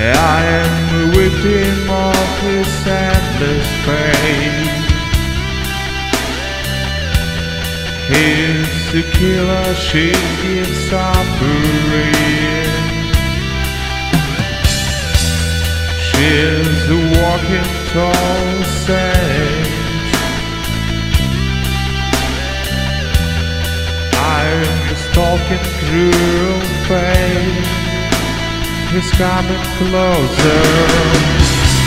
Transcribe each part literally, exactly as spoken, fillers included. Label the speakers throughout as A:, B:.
A: I am the victim of his endless pain. He's the killer, she gives suffering. She's the walking tall saint. I'm the stalking cruel fate. He's coming closer.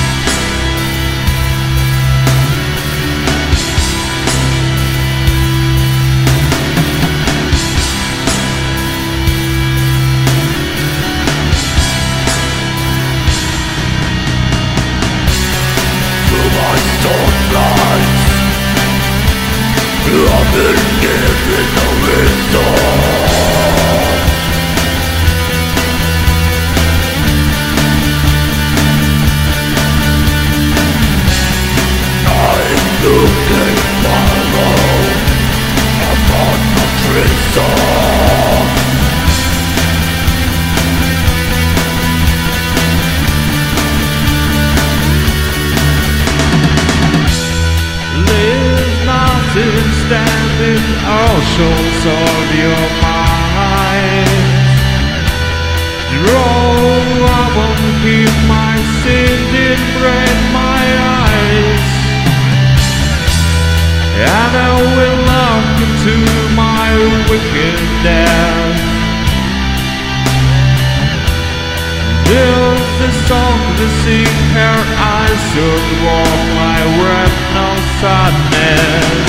B: I've been given no reason. I'm looking alone. I'm on a prison.
A: There's nothing standing oceans of your mind. Draw up and keep my sin in break my eyes, and I will look into my wicked death. There's the song to sing her eyes should walk my breath, no sadness.